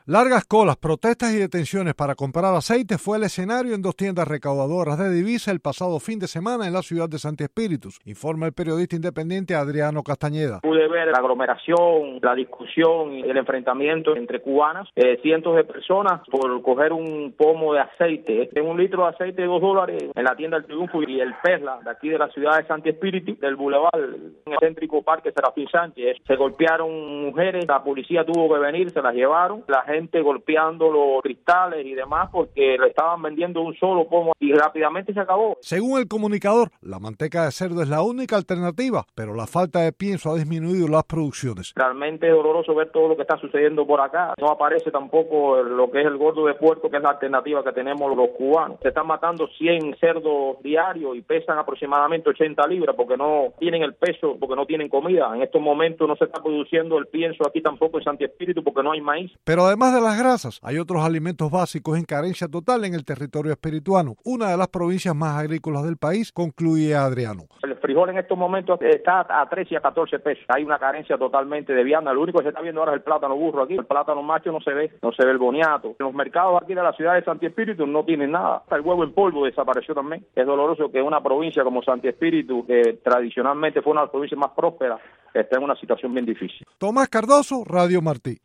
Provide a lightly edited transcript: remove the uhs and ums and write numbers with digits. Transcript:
Largas colas, protestas y detenciones para comprar aceite fue el escenario en dos tiendas recaudadoras de divisas el pasado fin de semana en la ciudad de Santi Espíritus, informa el periodista independiente Adriano Castañeda. Pude ver la aglomeración, la discusión y el enfrentamiento entre cubanas, cientos de personas por coger un pomo de aceite. Un litro de aceite de $2 en la tienda del Triunfo y el Perla, de aquí de la ciudad de Santi Espíritus, del Boulevard, en el céntrico Parque Serafín Sánchez. Se golpearon mujeres, la policía tuvo que venir, se las llevaron. La gente golpeando los cristales y demás porque le estaban vendiendo un solo pomo y rápidamente se acabó. Según el comunicador, la manteca de cerdo es la única alternativa, pero la falta de pienso ha disminuido las producciones. Realmente es doloroso ver todo lo que está sucediendo por acá. No aparece tampoco lo que es el gordo de puerco, que es la alternativa que tenemos los cubanos. Se están matando 100 cerdos diarios y pesan aproximadamente 80 libras porque no tienen el peso, porque no tienen comida. En estos momentos no se está produciendo el pienso aquí tampoco en Santi Espíritu porque no hay maíz. Pero además de las grasas, hay otros alimentos básicos en carencia total en el territorio espirituano, una de las provincias más agrícolas del país, concluye Adriano. El frijol en estos momentos está a 13 y a 14 pesos. Hay una carencia totalmente de vianda. Lo único que se está viendo ahora es el plátano burro aquí. El plátano macho no se ve el boniato. Los mercados aquí de la ciudad de Santi Espíritu no tienen nada. El huevo en polvo desapareció también. Es doloroso que una provincia como Santi Espíritu, que tradicionalmente fue una de las provincias más prósperas, esté en una situación bien difícil. Tomás Cardoso, Radio Martí.